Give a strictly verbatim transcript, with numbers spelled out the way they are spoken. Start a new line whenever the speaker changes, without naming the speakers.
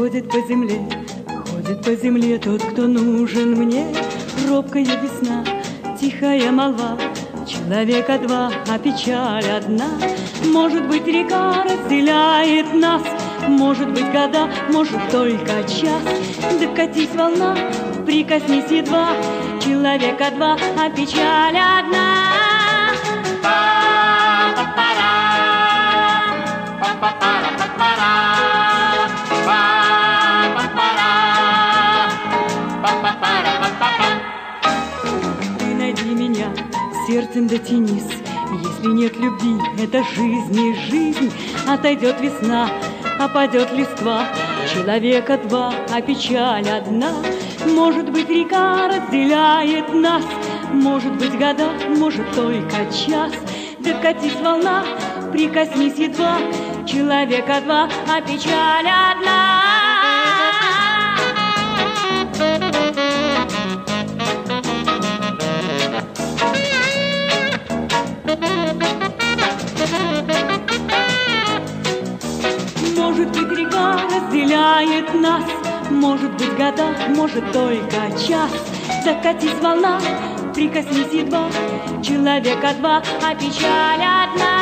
ходит по земле, ходит по земле тот, кто нужен мне. Робкая весна, тихая молва, человека два, а печаль одна. Может быть, река разделяет нас, может быть, года, может, только час. Докатись волна, прикоснись едва, человека два, а печаль одна. Ты найди меня, сердцем дотянись. Если нет любви, это жизнь не жизнь. Отойдет весна, опадет листва, человека два, а печаль одна. Может быть, река разделяет нас, может быть, года, может, только час. Докатись волна, прикоснись едва, человека два, а печаль одна. Может быть, река разделяет нас, может быть, года, может, только час. Докатись волна, прикоснись едва, человека два, а печаль одна.